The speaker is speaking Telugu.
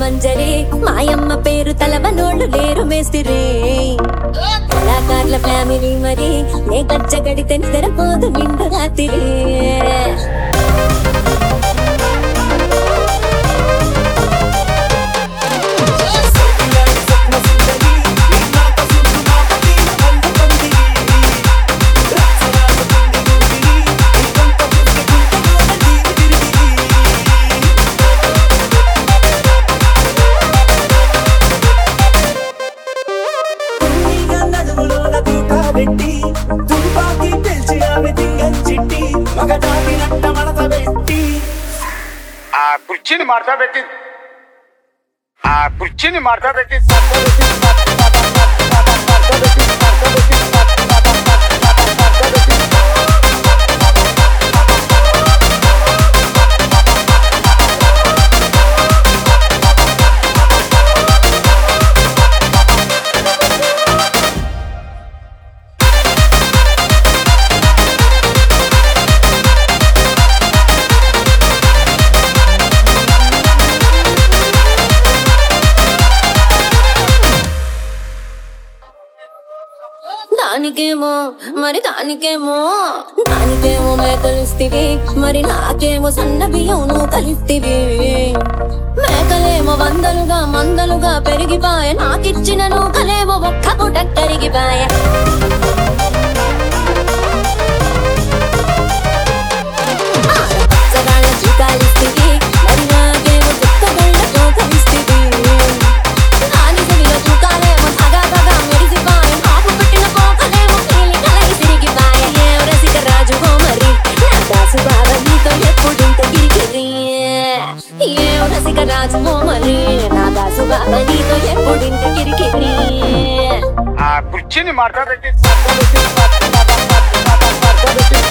మంజరి మాయమ్మ పేరు తలవనోళ్ళు లేరు మేస్తిరి కళాకారుల ఫ్యామిలీ మరి నే గచ్చగడితే నిద్రపోదు నిండు రాత్రి కుర్చీని మార్చబెట్టి దానికేమో మేకలిస్తివి మరి నాకేమో సన్న బియ్యం నువ్వు కలిస్తివి మేకలేమో వందలుగా మందలుగా పెరిగిపాయ నాకిచ్చిన నూకలేమో ఒక్క పూట కరిగిపాయ చూకాలిస్తివి మరి నాకేమో చుక్కగళ్ళతో కలిస్తివి నాని సవిలో చూకాలేమో సగాగా మెరిసిపాయ ఆపు పెట్టిన పోకలేమో పేలి కలయి తిరిగిపాయ ఏ రసిక రాజువో మరి నా దాసు బావ నీతో ఎప్పుడింత గిరిగిరి ఏ రసిక రాజువో మరి నా దాసు బావ నీతో ఎప్పుడింత గిరిగిరి కుర్చీని మార్చబెట్టి